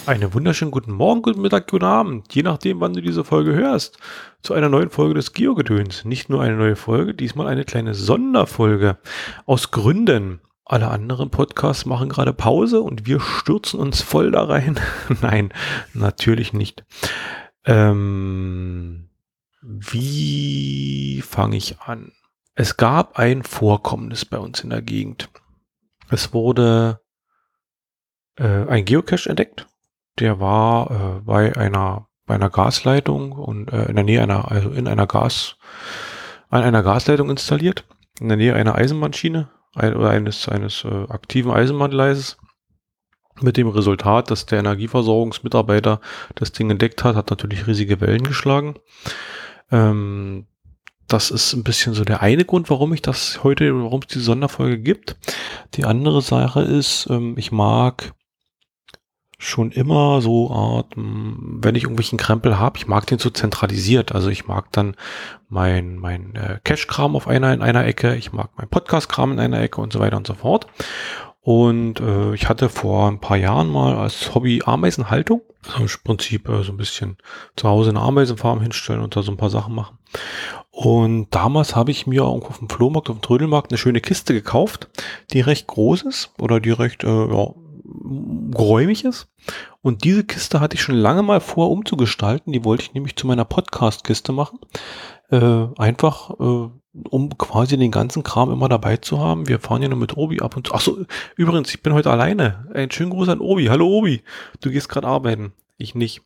Einen wunderschönen guten Morgen, guten Mittag, guten Abend, je nachdem, wann du diese Folge hörst, zu einer neuen Folge des Geogedöns. Nicht nur eine neue Folge, diesmal eine kleine Sonderfolge. Aus Gründen. Alle anderen Podcasts machen gerade Pause und wir stürzen uns voll da rein. Nein, natürlich nicht. Wie fange ich an? Es gab ein Vorkommnis bei uns in der Gegend. Es wurde ein Geocache entdeckt. Der war bei einer Gasleitung und in der Nähe an einer Gasleitung installiert, in der Nähe einer Eisenbahnschiene oder eines aktiven Eisenbahngleises. Mit dem Resultat, dass der Energieversorgungsmitarbeiter das Ding entdeckt hat natürlich riesige Wellen geschlagen. Das ist ein bisschen so der eine Grund, warum es diese Sonderfolge gibt. Die andere Sache ist, ich mag schon immer so Art, wenn ich irgendwelchen Krempel habe, ich mag den so zentralisiert. Also ich mag dann mein Cache-Kram in einer Ecke, ich mag mein Podcast-Kram in einer Ecke und so weiter und so fort. Und ich hatte vor ein paar Jahren mal als Hobby Ameisenhaltung. Also im Prinzip so ein bisschen zu Hause eine Ameisenfarm hinstellen und da so ein paar Sachen machen. Und damals habe ich mir irgendwo auf dem Flohmarkt, auf dem Trödelmarkt eine schöne Kiste gekauft, die recht groß ist oder die recht geräumig ist. Und diese Kiste hatte ich schon lange mal vor umzugestalten. Die wollte ich nämlich zu meiner Podcast-Kiste machen. Um quasi den ganzen Kram immer dabei zu haben. Wir fahren ja nur mit Obi ab und zu. Achso, übrigens, ich bin heute alleine. Einen schönen Gruß an Obi. Hallo Obi, du gehst gerade arbeiten. Ich nicht.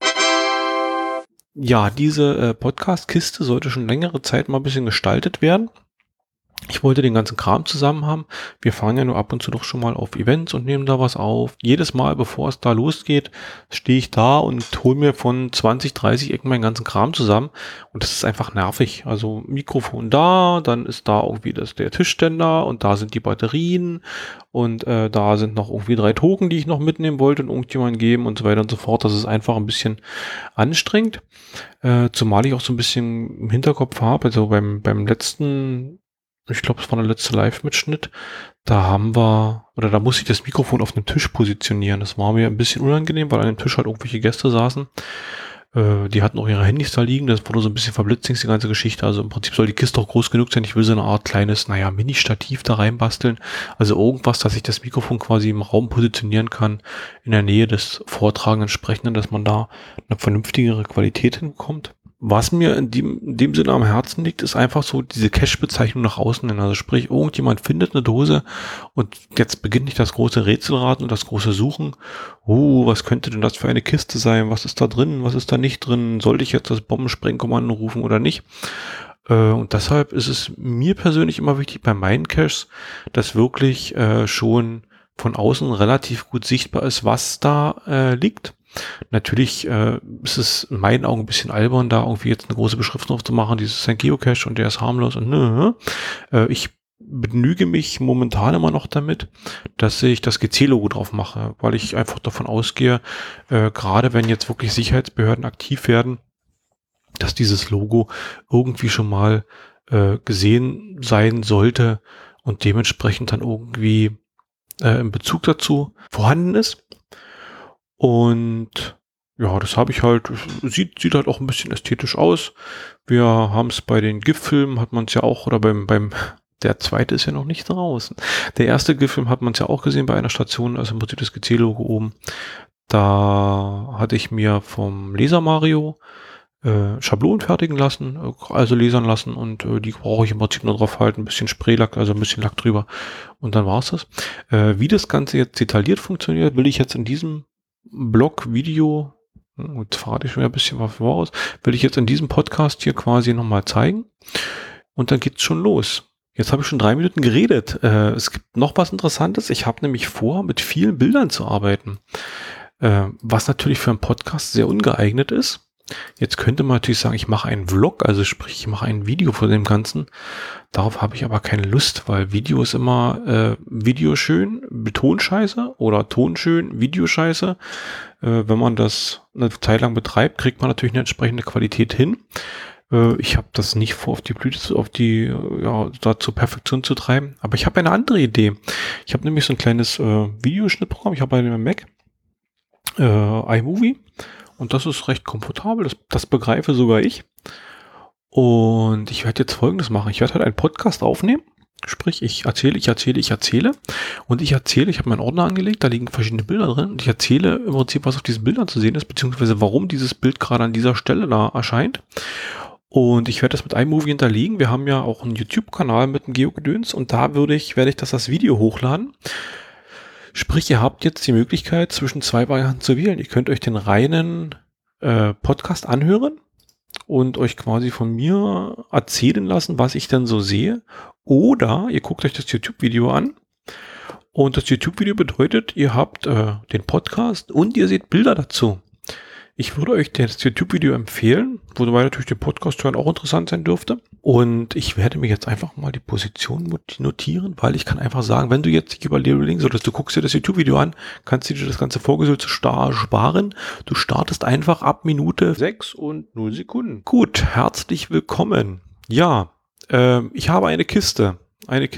Ja, diese Podcast-Kiste sollte schon längere Zeit mal ein bisschen gestaltet werden. Ich wollte den ganzen Kram zusammen haben. Wir fahren ja nur ab und zu doch schon mal auf Events und nehmen da was auf. Jedes Mal, bevor es da losgeht, stehe ich da und hole mir von 20, 30 Ecken meinen ganzen Kram zusammen. Und das ist einfach nervig. Also Mikrofon da, dann ist da irgendwie der Tischständer und da sind die Batterien und da sind noch irgendwie 3 Token, die ich noch mitnehmen wollte und irgendjemandem geben und so weiter und so fort. Das ist einfach ein bisschen anstrengend. Zumal ich auch so ein bisschen im Hinterkopf habe, also beim letzten, ich glaube, es war der letzte Live-Mitschnitt, da musste ich das Mikrofon auf einem Tisch positionieren. Das war mir ein bisschen unangenehm, weil an dem Tisch halt irgendwelche Gäste saßen. Die hatten auch ihre Handys da liegen, das wurde so ein bisschen verblitzt, die ganze Geschichte. Also im Prinzip soll die Kiste auch groß genug sein. Ich will so eine Art kleines, Mini-Stativ da reinbasteln. Also irgendwas, dass ich das Mikrofon quasi im Raum positionieren kann, in der Nähe des vortragenden Sprechenden, dass man da eine vernünftigere Qualität hinbekommt. Was mir in dem Sinne am Herzen liegt, ist einfach so diese Cache-Bezeichnung nach außen hin. Also sprich, irgendjemand findet eine Dose und jetzt beginnt nicht das große Rätselraten und das große Suchen. Was könnte denn das für eine Kiste sein? Was ist da drin? Was ist da nicht drin? Sollte ich jetzt das Bombensprengkommando rufen oder nicht? Und deshalb ist es mir persönlich immer wichtig bei meinen Caches, dass wirklich schon von außen relativ gut sichtbar ist, was da liegt. Natürlich ist es in meinen Augen ein bisschen albern, da irgendwie jetzt eine große Beschriftung drauf zu machen, dieses ist ein Geocache und der ist harmlos und ich begnüge mich momentan immer noch damit, dass ich das GC-Logo drauf mache, weil ich einfach davon ausgehe, gerade wenn jetzt wirklich Sicherheitsbehörden aktiv werden, dass dieses Logo irgendwie schon mal gesehen sein sollte und dementsprechend dann irgendwie in Bezug dazu vorhanden ist. Und ja, das habe ich halt, sieht halt auch ein bisschen ästhetisch aus. Wir haben es bei den GIF-Filmen, hat man es ja auch, oder der zweite ist ja noch nicht draußen. Der erste GIF-Film hat man es ja auch gesehen bei einer Station, also im Prinzip das GC-Logo oben. Da hatte ich mir vom Laser Mario Schablonen fertigen lassen, also lasern lassen und die brauche ich im Prinzip nur drauf halten, ein bisschen Spraylack, also ein bisschen Lack drüber und dann war's das. Wie das Ganze jetzt detailliert funktioniert, will ich jetzt in diesem Blog-Video, jetzt verrate ich schon ein bisschen was voraus, will ich jetzt in diesem Podcast hier quasi nochmal zeigen und dann geht's schon los. Jetzt habe ich schon 3 Minuten geredet. Es gibt noch was Interessantes. Ich habe nämlich vor, mit vielen Bildern zu arbeiten, was natürlich für einen Podcast sehr ungeeignet ist. Jetzt könnte man natürlich sagen, ich mache einen Vlog, also sprich, ich mache ein Video von dem Ganzen. Darauf habe ich aber keine Lust, weil Video ist immer Video schön, Ton scheiße oder Ton schön, Video scheiße. Wenn man das eine Zeit lang betreibt, kriegt man natürlich eine entsprechende Qualität hin. Ich habe das nicht vor, da zur Perfektion zu treiben. Aber ich habe eine andere Idee. Ich habe nämlich so ein kleines Videoschnittprogramm. Ich habe bei dem Mac iMovie und das ist recht komfortabel, das begreife sogar ich. Und ich werde jetzt Folgendes machen. Ich werde halt einen Podcast aufnehmen. Sprich, ich erzähle. Und ich habe meinen Ordner angelegt, da liegen verschiedene Bilder drin. Und ich erzähle im Prinzip, was auf diesen Bildern zu sehen ist, beziehungsweise warum dieses Bild gerade an dieser Stelle da erscheint. Und ich werde das mit iMovie hinterlegen. Wir haben ja auch einen YouTube-Kanal mit dem Geogedöns und da werde ich das Video hochladen. Sprich, ihr habt jetzt die Möglichkeit, zwischen zwei Varianten zu wählen. Ihr könnt euch den reinen Podcast anhören und euch quasi von mir erzählen lassen, was ich denn so sehe. Oder ihr guckt euch das YouTube-Video an. Und das YouTube-Video bedeutet, ihr habt den Podcast und ihr seht Bilder dazu. Ich würde euch das YouTube-Video empfehlen, wobei natürlich der Podcast hören auch interessant sein dürfte. Und ich werde mir jetzt einfach mal die Position notieren, weil ich kann einfach sagen, wenn du jetzt dich überlegst, oder du guckst dir das YouTube-Video an, kannst du dir das ganze Vorgesülze sparen. Du startest einfach ab Minute 6 und 0 Sekunden. Gut, herzlich willkommen. Ja, ich habe eine Kiste. Die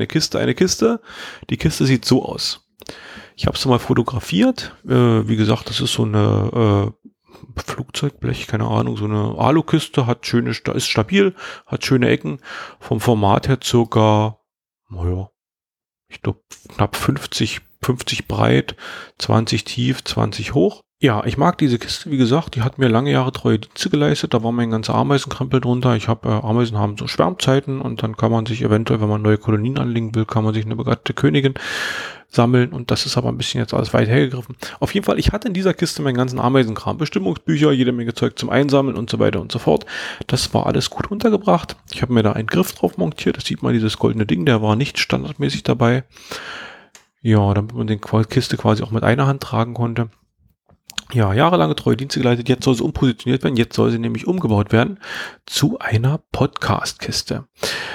Kiste sieht so aus. Ich habe es mal fotografiert. Wie gesagt, das ist so eine Flugzeugblech, keine Ahnung, so eine Alukiste, ist stabil, hat schöne Ecken, vom Format her circa, naja, ich glaube knapp 50 breit, 20 tief, 20 hoch. Ja, ich mag diese Kiste, wie gesagt, die hat mir lange Jahre treue Dienste geleistet, da war mein ganzer Ameisenkrempel drunter. Ameisen haben so Schwärmzeiten und dann kann man sich eventuell, wenn man neue Kolonien anlegen will, kann man sich eine begattete Königin sammeln und das ist aber ein bisschen jetzt alles weit hergegriffen. Auf jeden Fall, ich hatte in dieser Kiste meinen ganzen Ameisenkram, Bestimmungsbücher, jede Menge Zeug zum Einsammeln und so weiter und so fort. Das war alles gut untergebracht. Ich habe mir da einen Griff drauf montiert, das sieht man, dieses goldene Ding, der war nicht standardmäßig dabei. Ja, damit man die Kiste quasi auch mit einer Hand tragen konnte. Ja, jahrelange treue Dienste geleitet, jetzt soll sie umpositioniert werden, jetzt soll sie nämlich umgebaut werden zu einer Podcast-Kiste.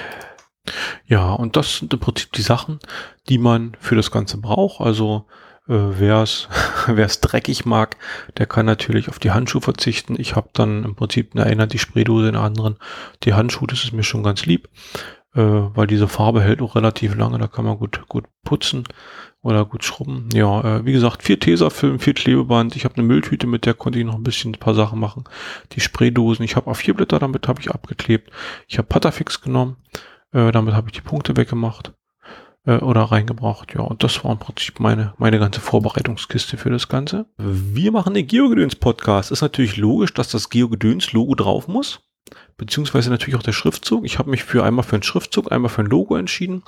Ja, und das sind im Prinzip die Sachen, die man für das Ganze braucht. Also wer es dreckig mag, der kann natürlich auf die Handschuhe verzichten. Ich habe dann im Prinzip in einer die Spraydose, in der anderen die Handschuhe. Das ist mir schon ganz lieb, weil diese Farbe hält auch relativ lange. Da kann man gut putzen oder gut schrubben. Ja, wie gesagt, 4 Tesafilm, 4 Klebeband. Ich habe eine Mülltüte, mit der konnte ich noch ein paar Sachen machen. Die Spraydosen, ich habe A4-Blätter, damit habe ich abgeklebt. Ich habe Patafix genommen. Damit habe ich die Punkte weggemacht oder reingebracht. Ja, und das war im Prinzip meine ganze Vorbereitungskiste für das Ganze. Wir machen den Geogedöns-Podcast. Ist natürlich logisch, dass das Geogedöns-Logo drauf muss. Beziehungsweise natürlich auch der Schriftzug. Ich habe mich einmal für einen Schriftzug, einmal für ein Logo entschieden.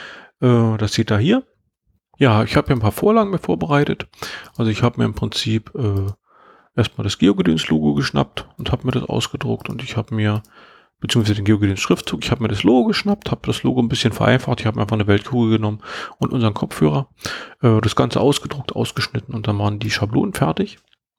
Das seht ihr hier. Ja, ich habe hier ein paar Vorlagen mir vorbereitet. Also ich habe mir im Prinzip erstmal das Geogedöns-Logo geschnappt und habe mir das ausgedruckt und ich habe mir beziehungsweise den Geogedöns-Schriftzug. Ich habe mir das Logo geschnappt, habe das Logo ein bisschen vereinfacht. Ich habe mir einfach eine Weltkugel genommen und unseren Kopfhörer. Das Ganze ausgedruckt, ausgeschnitten und dann waren die Schablonen fertig.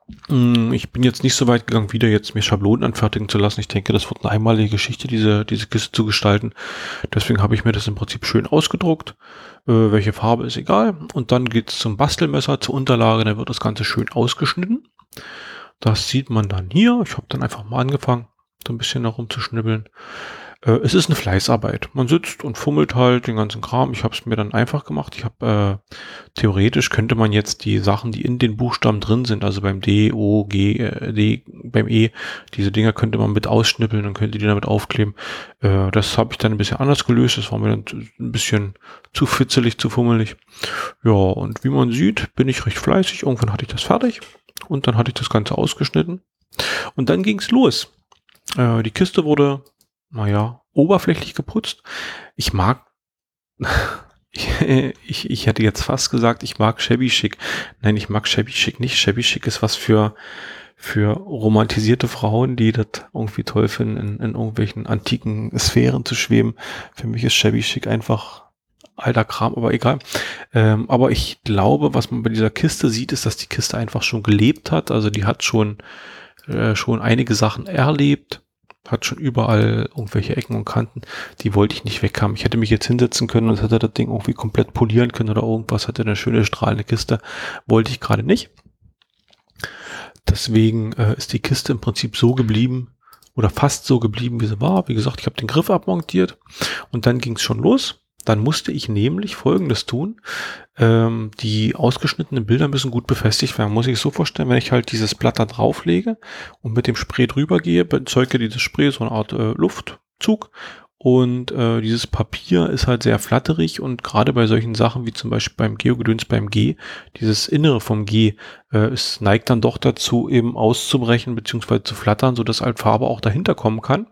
Ich bin jetzt nicht so weit gegangen, wieder jetzt mir Schablonen anfertigen zu lassen. Ich denke, das wird eine einmalige Geschichte, diese Kiste zu gestalten. Deswegen habe ich mir das im Prinzip schön ausgedruckt. Welche Farbe ist egal. Und dann geht es zum Bastelmesser, zur Unterlage. Dann wird das Ganze schön ausgeschnitten. Das sieht man dann hier. Ich habe dann einfach mal angefangen, so ein bisschen darum zu schnibbeln. Es ist eine Fleißarbeit. Man sitzt und fummelt halt den ganzen Kram. Ich habe es mir dann einfach gemacht. Ich habe theoretisch könnte man jetzt die Sachen, die in den Buchstaben drin sind, also beim D, O, G, D, beim E, diese Dinger könnte man mit ausschnippeln und könnte die damit aufkleben. Das habe ich dann ein bisschen anders gelöst. Das war mir dann ein bisschen zu fitzelig, zu fummelig. Ja, und wie man sieht, bin ich recht fleißig. Irgendwann hatte ich das fertig und dann hatte ich das Ganze ausgeschnitten. Und dann ging's los. Die Kiste wurde, oberflächlich geputzt. Ich mag, ich hätte jetzt fast gesagt, ich mag Shabby Chic. Nein, ich mag Shabby Chic nicht. Shabby Chic ist was für romantisierte Frauen, die das irgendwie toll finden, in irgendwelchen antiken Sphären zu schweben. Für mich ist Shabby Chic einfach alter Kram, aber egal. Aber ich glaube, was man bei dieser Kiste sieht, ist, dass die Kiste einfach schon gelebt hat. Also die hat schon einige Sachen erlebt, hat schon überall irgendwelche Ecken und Kanten, die wollte ich nicht weghaben. Ich hätte mich jetzt hinsetzen können und hätte das Ding irgendwie komplett polieren können oder irgendwas, hätte eine schöne strahlende Kiste, wollte ich gerade nicht. Deswegen ist die Kiste im Prinzip so geblieben oder fast so geblieben, wie sie war. Wie gesagt, ich habe den Griff abmontiert und dann ging es schon los. Dann musste ich nämlich Folgendes tun. Die ausgeschnittenen Bilder müssen gut befestigt werden. Muss ich so vorstellen, wenn ich halt dieses Blatt da drauflege und mit dem Spray drüber gehe, erzeugt ja dieses Spray so eine Art Luftzug. Und dieses Papier ist halt sehr flatterig und gerade bei solchen Sachen wie zum Beispiel beim Geogedöns beim G, dieses Innere vom G, es neigt dann doch dazu, eben auszubrechen bzw. zu flattern, sodass halt Farbe auch dahinter kommen kann.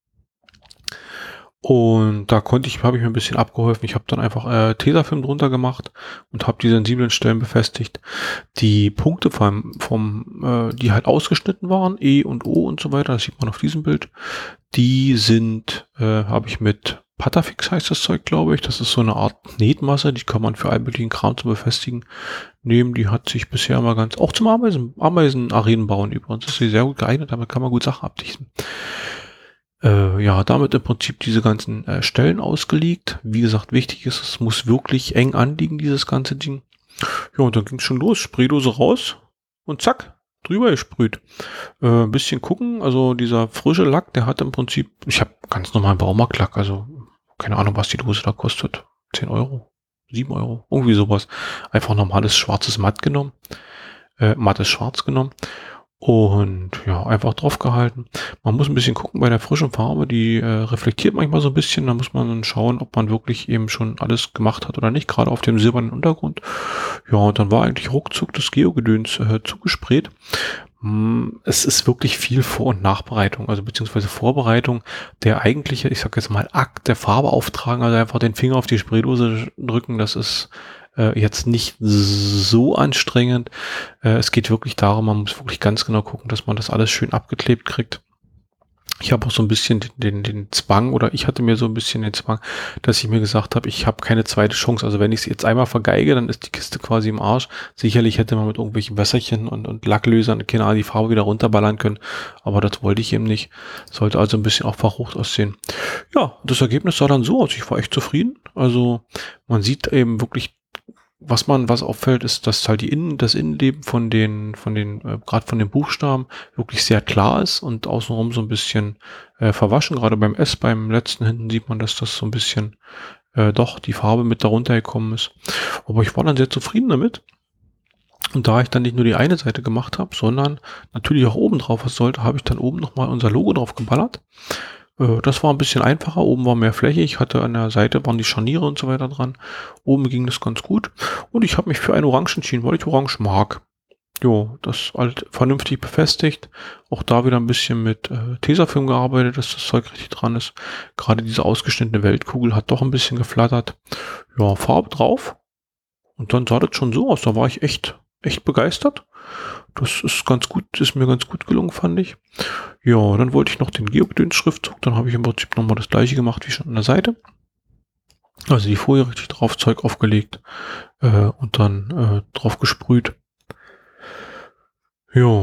Und da habe ich mir ein bisschen abgeholfen. Ich habe dann einfach Tesafilm drunter gemacht und habe die sensiblen Stellen befestigt. Die Punkte die halt ausgeschnitten waren, E und O und so weiter, das sieht man auf diesem Bild, die habe ich mit Patafix heißt das Zeug, glaube ich. Das ist so eine Art Knetmasse, die kann man für all möglichen Kram zu befestigen nehmen. Die hat sich bisher mal auch zum Ameisenarenen bauen übrigens. Das ist sehr gut geeignet, damit kann man gut Sachen abdichten. Damit im Prinzip diese ganzen Stellen ausgelegt. Wie gesagt, wichtig ist, es muss wirklich eng anliegen, dieses ganze Ding. Ja, und dann ging es schon los. Spraydose raus und zack, drüber gesprüht. Ein bisschen gucken, also dieser frische Lack, der hat im Prinzip, ich habe ganz normalen Baumarktlack, also keine Ahnung, was die Dose da kostet. 10 Euro, 7 Euro, irgendwie sowas. Einfach normales schwarzes mattes Schwarz genommen. Und ja, einfach drauf gehalten. Man muss ein bisschen gucken bei der frischen Farbe, die reflektiert manchmal so ein bisschen. Da muss man dann schauen, ob man wirklich eben schon alles gemacht hat oder nicht, gerade auf dem silbernen Untergrund. Ja, und dann war eigentlich ruckzuck das Geogedöns zugesprayt. Es ist wirklich viel Vor- und Nachbereitung, also beziehungsweise Vorbereitung. Der eigentliche, ich sag jetzt mal, Akt der Farbe auftragen, also einfach den Finger auf die Spraydose drücken, das ist jetzt nicht so anstrengend. Es geht wirklich darum, man muss wirklich ganz genau gucken, dass man das alles schön abgeklebt kriegt. Ich habe auch so ein bisschen den Zwang, oder ich hatte mir so ein bisschen den Zwang, dass ich mir gesagt habe, ich habe keine zweite Chance. Also wenn ich es jetzt einmal vergeige, dann ist die Kiste quasi im Arsch. Sicherlich hätte man mit irgendwelchen Wässerchen und Lacklösern, keine Ahnung, die Farbe wieder runterballern können. Aber das wollte ich eben nicht. Sollte also ein bisschen auch verrucht aussehen. Ja, das Ergebnis sah dann so aus. Ich war echt zufrieden. Also man sieht eben wirklich, was auffällt, ist, dass halt das Innenleben gerade von den Buchstaben wirklich sehr klar ist und außenrum so ein bisschen verwaschen. Gerade beim letzten hinten sieht man, dass das so ein bisschen doch die Farbe mit darunter gekommen ist. Aber ich war dann sehr zufrieden damit. Und da ich dann nicht nur die eine Seite gemacht habe, sondern natürlich auch oben drauf was sollte, habe ich dann oben nochmal unser Logo drauf geballert. Das war ein bisschen einfacher, oben war mehr Fläche, ich hatte an der Seite waren die Scharniere und so weiter dran, oben ging das ganz gut und ich habe mich für ein Orange entschieden, weil ich Orange mag. Jo, das halt vernünftig befestigt, auch da wieder ein bisschen mit Tesafilm gearbeitet, dass das Zeug richtig dran ist. Gerade diese ausgeschnittene Weltkugel hat doch ein bisschen geflattert. Ja, Farbe drauf und dann sah das schon so aus, da war ich echt begeistert. Das ist mir ganz gut gelungen, fand ich. Ja, dann wollte ich noch den Geogedöns-Schriftzug, dann habe ich im Prinzip nochmal das gleiche gemacht wie schon an der Seite. Also die Folie richtig drauf, Zeug aufgelegt und dann drauf gesprüht. Ja.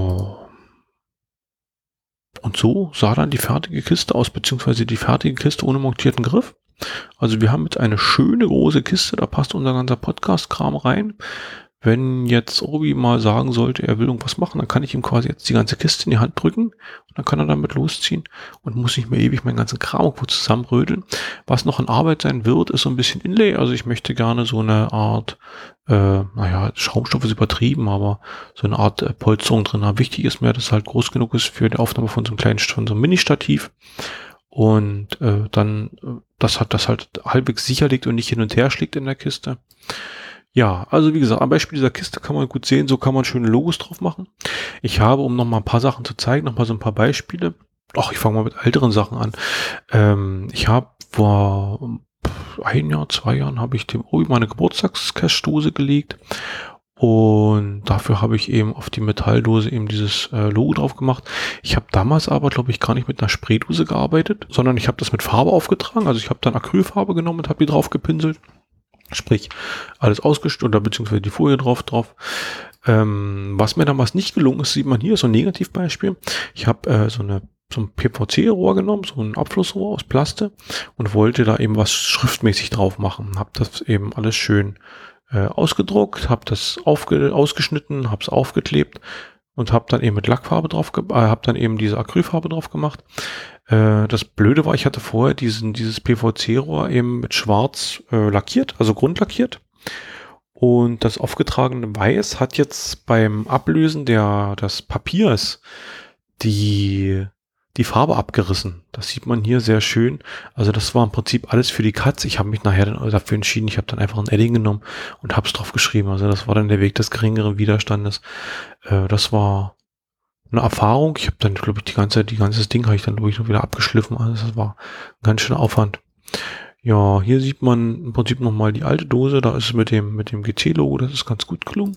Und so sah dann die fertige Kiste aus, beziehungsweise die fertige Kiste ohne montierten Griff. Also wir haben jetzt eine schöne große Kiste, da passt unser ganzer Podcast-Kram rein. Wenn jetzt Obi mal sagen sollte, er will irgendwas machen, dann kann ich ihm quasi jetzt die ganze Kiste in die Hand drücken und dann kann er damit losziehen und muss nicht mehr ewig meinen ganzen Kram irgendwo zusammenrödeln. Was noch in Arbeit sein wird, ist so ein bisschen Inlay. Also ich möchte gerne so eine Art, Schaumstoff ist übertrieben, aber so eine Art Polsterung drin haben. Wichtig ist mir, dass es halt groß genug ist für die Aufnahme von so einem Mini-Stativ. Und das halt halbwegs sicher liegt und nicht hin und her schlägt in der Kiste. Ja, also wie gesagt, am Beispiel dieser Kiste kann man gut sehen, so kann man schöne Logos drauf machen. Ich habe, um noch mal ein paar Sachen zu zeigen, noch mal so ein paar Beispiele. Ich fange mal mit älteren Sachen an. Ich habe vor 2 Jahren habe ich dem Obi meine Geburtstagscashdose gelegt. Und dafür habe ich eben auf die Metalldose eben dieses Logo drauf gemacht. Ich habe damals aber, glaube ich, gar nicht mit einer Spraydose gearbeitet, sondern ich habe das mit Farbe aufgetragen. Also ich habe dann Acrylfarbe genommen und habe die drauf gepinselt. Sprich, alles ausgeschnitten oder beziehungsweise die Folie drauf. Was mir damals nicht gelungen ist, sieht man hier, so ein Negativbeispiel. Ich habe so ein PVC-Rohr genommen, so ein Abflussrohr aus Plaste und wollte da eben was schriftmäßig drauf machen. Habe das eben alles schön ausgedruckt, habe das ausgeschnitten, habe es aufgeklebt und habe dann eben mit Lackfarbe habe dann eben diese Acrylfarbe drauf gemacht. Das Blöde war, ich hatte vorher dieses PVC-Rohr eben mit schwarz lackiert, also grundlackiert. Und das aufgetragene Weiß hat jetzt beim Ablösen des Papiers die Farbe abgerissen. Das sieht man hier sehr schön. Also das war im Prinzip alles für die Katz. Ich habe mich nachher dann dafür entschieden, ich habe dann einfach ein Edding genommen und habe es drauf geschrieben. Also das war dann der Weg des geringeren Widerstandes. Das war eine Erfahrung. Ich habe dann, glaube ich, die ganze Ding habe ich dann durch wieder abgeschliffen. Also das war ein ganz schöner Aufwand. Ja, hier sieht man im Prinzip nochmal die alte Dose. Da ist es mit dem GT-Logo, das ist ganz gut gelungen.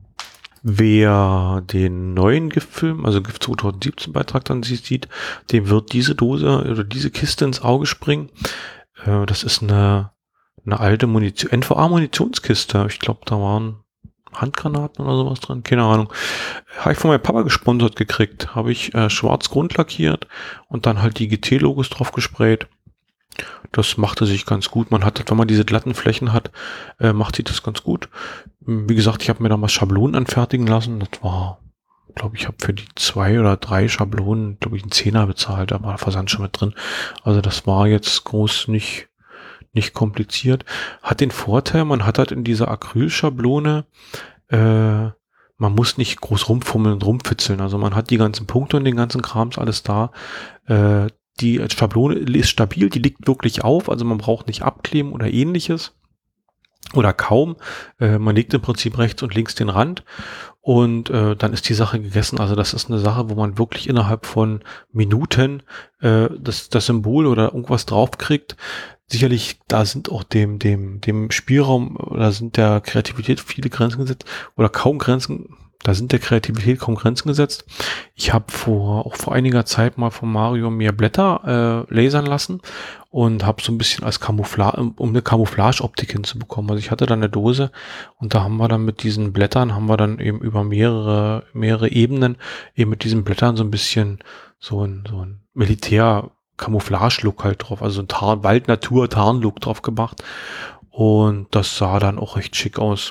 Wer den neuen GIF-Film, also GIF 2017 Beitrag dann sieht, dem wird diese Dose oder diese Kiste ins Auge springen. Das ist eine alte NVA-Munitionskiste. Ich glaube, da waren Handgranaten oder sowas dran. Keine Ahnung. Habe ich von meinem Papa gesponsert gekriegt. Habe ich schwarz grundlackiert und dann halt die GT-Logos drauf gesprayt. Das machte sich ganz gut. Man hat, wenn man diese glatten Flächen hat, macht sich das ganz gut. Wie gesagt, ich habe mir damals Schablonen anfertigen lassen. Das war, glaube ich, habe für die 2 oder 3 Schablonen, glaube ich, einen Zehner bezahlt. Da war der Versand schon mit drin. Also das war jetzt groß nicht kompliziert. Hat den Vorteil, man hat halt in dieser Acrylschablone, man muss nicht groß rumfummeln und rumfitzeln. Also man hat die ganzen Punkte und den ganzen Krams alles da. Die Schablone ist stabil, die liegt wirklich auf, also man braucht nicht abkleben oder ähnliches oder kaum. Man legt im Prinzip rechts und links den Rand und dann ist die Sache gegessen. Also das ist eine Sache, wo man wirklich innerhalb von Minuten das Symbol oder irgendwas draufkriegt. Sicherlich, da sind auch dem Spielraum oder sind der Kreativität viele Grenzen gesetzt oder kaum Grenzen. Da sind der Kreativität kaum Grenzen gesetzt. Ich habe vor einiger Zeit mal von Mario mir Blätter lasern lassen und habe so ein bisschen als Camouflage, um eine Camouflage-Optik hinzubekommen. Also ich hatte da eine Dose und da haben wir dann mit diesen Blättern, haben wir dann eben über mehrere Ebenen eben mit diesen Blättern so ein bisschen so ein Militär-Camouflage-Look halt drauf, also ein Wald-Natur-Tarn-Look drauf gemacht. Und das sah dann auch recht schick aus.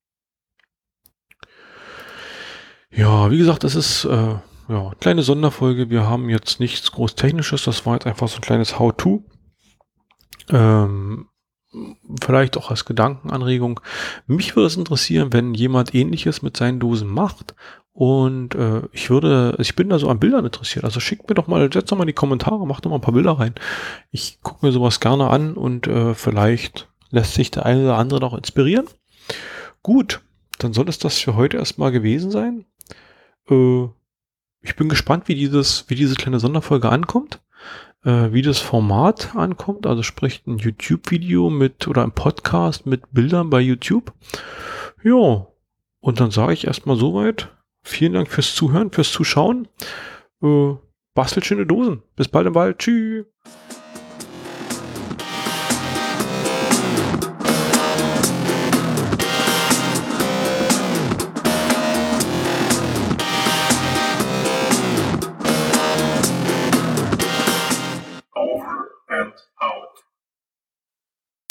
Ja, wie gesagt, das ist kleine Sonderfolge. Wir haben jetzt nichts groß Technisches. Das war jetzt einfach so ein kleines How-to. Vielleicht auch als Gedankenanregung. Mich würde es interessieren, wenn jemand Ähnliches mit seinen Dosen macht. Und ich bin da so an Bildern interessiert. Also setzt doch mal in die Kommentare, macht doch mal ein paar Bilder rein. Ich gucke mir sowas gerne an und vielleicht lässt sich der eine oder andere noch inspirieren. Gut, dann soll es das für heute erstmal gewesen sein. Ich bin gespannt, wie diese kleine Sonderfolge ankommt, wie das Format ankommt, also sprich ein YouTube-Video oder ein Podcast mit Bildern bei YouTube. Ja, und dann sage ich erstmal soweit. Vielen Dank fürs Zuhören, fürs Zuschauen. Bastelt schöne Dosen. Bis bald im Wald. Tschüss.